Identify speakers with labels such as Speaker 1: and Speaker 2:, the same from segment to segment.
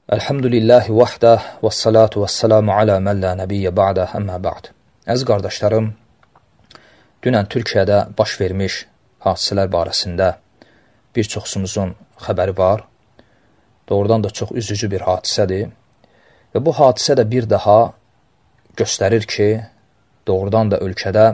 Speaker 1: Elhamdülillahi vahdə və salatu və salamu alə mən lə nəbiyyə ba'də əmmə ba'd. Əziz qardaşlarım, dünən Türkiyədə baş vermiş hadisələr barəsində bir çoxsumuzun xəbəri var. Doğrudan da çox üzücü bir hadisədir. Və bu hadisə də bir daha göstərir ki, doğrudan da ölkədə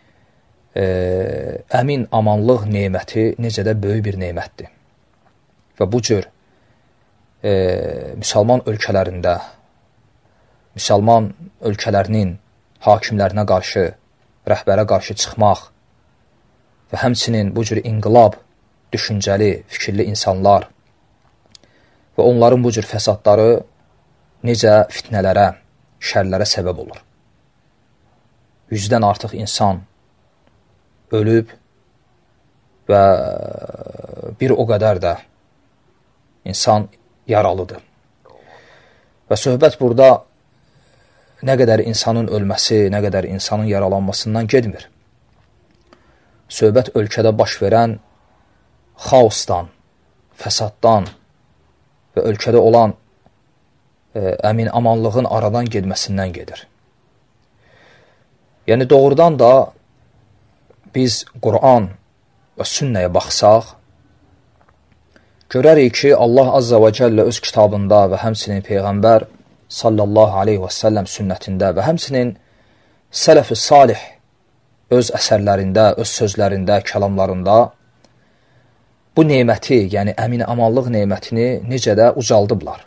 Speaker 1: əmin amanlıq neməti necə də böyük bir nemətdir. Və bu cür müsəlman ölkələrində, müsəlman ölkələrinin hakimlərinə qarşı, rəhbərə qarşı çıxmaq və həmçinin bu cür inqilab düşüncəli, fikirli insanlar və onların bu cür fəsadları necə fitnələrə, şərlərə səbəb olur. 100-dən artıq insan ölüb və bir o qədər də insan yaralıdır. Və söhbət burada nə qədər insanın ölməsi, nə qədər insanın yaralanmasından gedmir. Söhbət ölkədə baş verən xaosdan, fəsaddan və ölkədə olan əmin amanlığın aradan gedməsindən gedir. Yəni doğrudan da biz Quran və sünnəyə baxsaq, görərik ki, Allah Azza və Cəllə öz kitabında və həmçinin Peyğəmbər sallallahu aleyhi və səlləm sünnətində və həmçinin sələf-i salih öz əsərlərində, öz sözlərində, kəlamlarında bu neməti, yəni əmin amanlıq nemətini necə də ucaldıblar.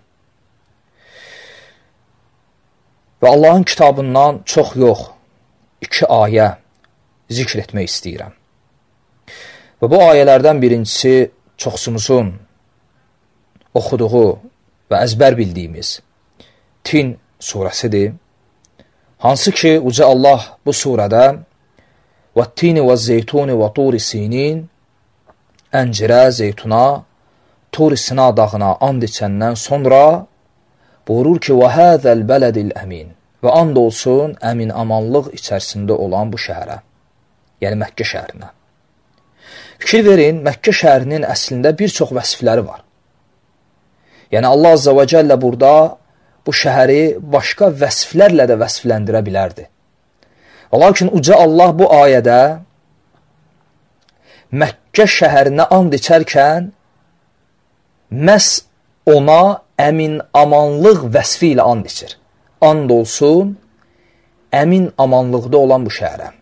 Speaker 1: Və Allahın kitabından çox yox, 2 ayə zikr etmək istəyirəm. Və bu ayələrdən birincisi çoxsumuzun oxuduğu və əzbər bildiyimiz Tin surəsidir. Hansı ki, Uca Allah bu surədə وَالتِّينِ وَالزَّيْتُونِ وَطُورِ سِينِينَ əncirə, zeytuna, Tur Sina dağına and içəndən sonra buyurur ki, وَهَذَا الْبَلَدِ الْأَمِينَ və and olsun əmin amanlıq içərisində olan bu şəhərə, yəni Məkkə şəhərinə. Fikir verin, Məkkə şəhərinin əslində bir çox vəsifləri var. Yəni Allah Azza və Cəllə burada bu şəhəri başqa vəsiflərlə də vəsifləndirə bilərdi. Lakin Uca Allah bu ayədə Məkkə şəhərinə and içərkən məhz ona əmin amanlıq vəsifi ilə and içir. And olsun əmin amanlıqda olan bu şəhərə.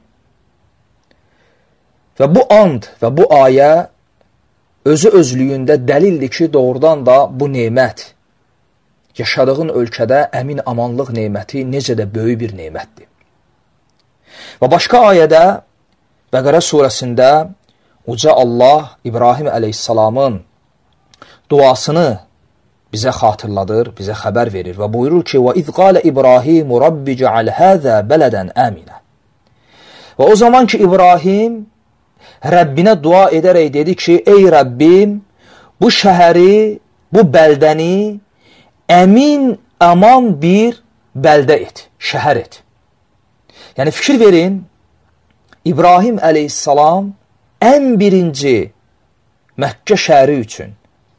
Speaker 1: Və bu and və bu ayə özü özlüyündə dəlildir ki, doğrudan da bu nemət, yaşadığın ölkədə əmin amanlıq neməti necə də böyük bir nemətdir. Və başqa ayədə, Bəqərə surəsində Uca Allah İbrahim əleyhissalamın duasını bizə xatırladır, bizə xəbər verir və buyurur ki, وَإِذْ قَالَ إِبْرَاهِيمُ رَبِّ جَعَلْ هَذَا بَلَدًا آمِنًا Və o zaman ki, İbrahim Rəbbinə dua edərək dedi ki, ey Rəbbim, bu şəhəri, bu bəldəni əmin, aman bir bəldə et, şəhər et. Yəni fikir verin, İbrahim əleyhissalam ən birinci Məkkə şəhəri üçün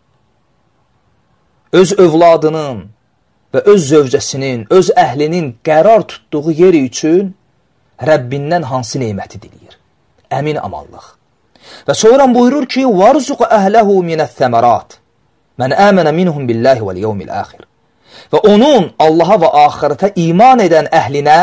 Speaker 1: öz övladının və öz zövcəsinin, öz əhlinin qərar tutduğu yeri üçün Rəbbindən hansı neməti diləyir? Əmin amanlıq. Və sonra buyurur ki, وَارْزُقَ أَهْلَهُ مِنَ الثَّمَرَاتِ مَنْ آمَنَ مِنْهُمْ بِاللّٰهِ وَالْيَوْمِ الْآخِرِ Və onun Allaha və axirətə iman edən əhlinə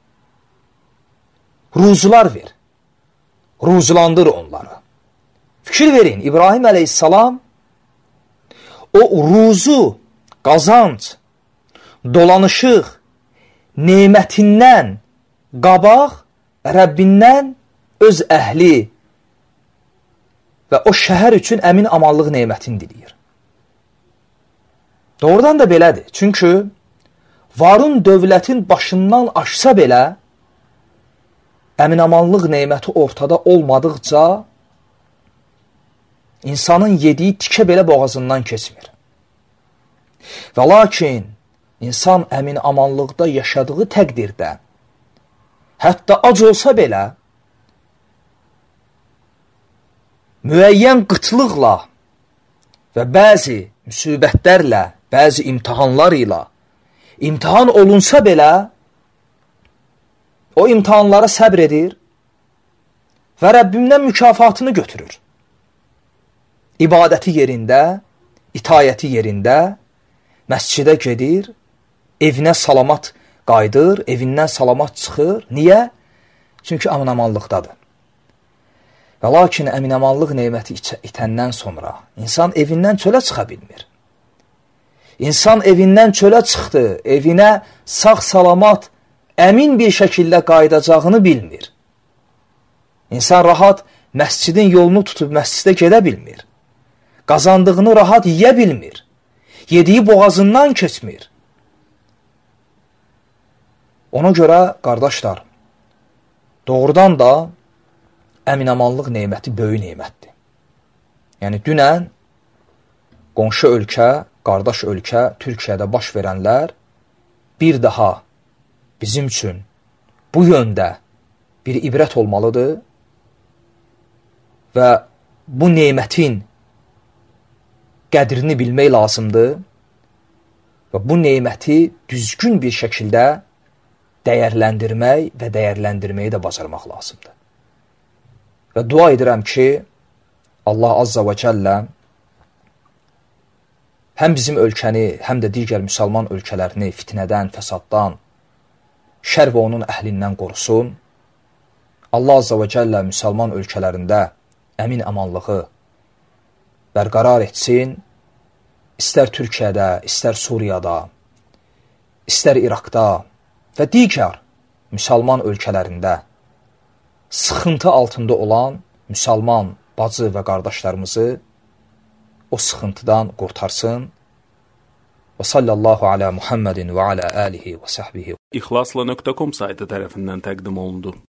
Speaker 1: ruzular ver. Ruzulandır onları. Fikir verin, İbrahim əleyhissalam o ruzu, qazanc, dolanışıq, nemətindən qabaq Rəbbindən öz əhli və o şəhər üçün əmin amanlıq nemətini diləyir. Doğrudan da belədir. Çünki varın dövlətin başından aşsa belə əmin amanlıq neməti ortada olmadıqca insanın yediyi tikə belə boğazından keçmir. Və lakin insan əmin amanlıqda yaşadığı təqdirdə hətta ac olsa belə müəyyən qıtlıqla və bəzi müsibətlərlə bəzi imtahanlar ilə imtahan olunsa belə, o imtahanlara səbr edir və Rəbbimdən mükafatını götürür. İbadəti yerində, itayəti yerində, məscidə gedir, evinə salamat qayıdır, evindən salamat çıxır. Niyə? Çünki əminamanlıqdadır. Və lakin əminamanlıq neyməti itəndən sonra insan evindən çölə çıxa bilmir. İnsan evindən çölə çıxdı, evinə sağ-salamat, əmin bir şəkildə qayıdacağını bilmir. İnsan rahat məscidin yolunu tutub məscidə gedə bilmir. Qazandığını rahat yiyə bilmir. Yediyi boğazından keçmir. Ona görə, qardaşlar, doğrudan da əminamanlıq neyməti böyük neymətdir. Yəni, dünən qonşu ölkə, qardaş ölkə, Türkiyədə baş verənlər bir daha bizim üçün bu yöndə bir ibrət olmalıdır və bu neymətin qədrini bilmək lazımdır və bu neyməti düzgün bir şəkildə dəyərləndirmək və dəyərləndirməyi də bacarmaq lazımdır. Və dua edirəm ki, Allah Azza və Cəllə həm bizim ölkəni, həm də digər müsəlman ölkələrini fitnədən, fəsaddan, şər və onun əhlindən qorusun. Allah Azza və Cəllə müsəlman ölkələrində əmin amanlığı bərqərar etsin. İstər Türkiyədə, istər Suriyada, istər İraqda və digər müsəlman ölkələrində sıxıntı altında olan müsəlman bacı və qardaşlarımızı o sıxıntıdan qurtarsın. Və sallallahu alə Muhammedin və alə alihi və səhbihi.
Speaker 2: İxlasla.com saytı tərəfindən təqdim olundu.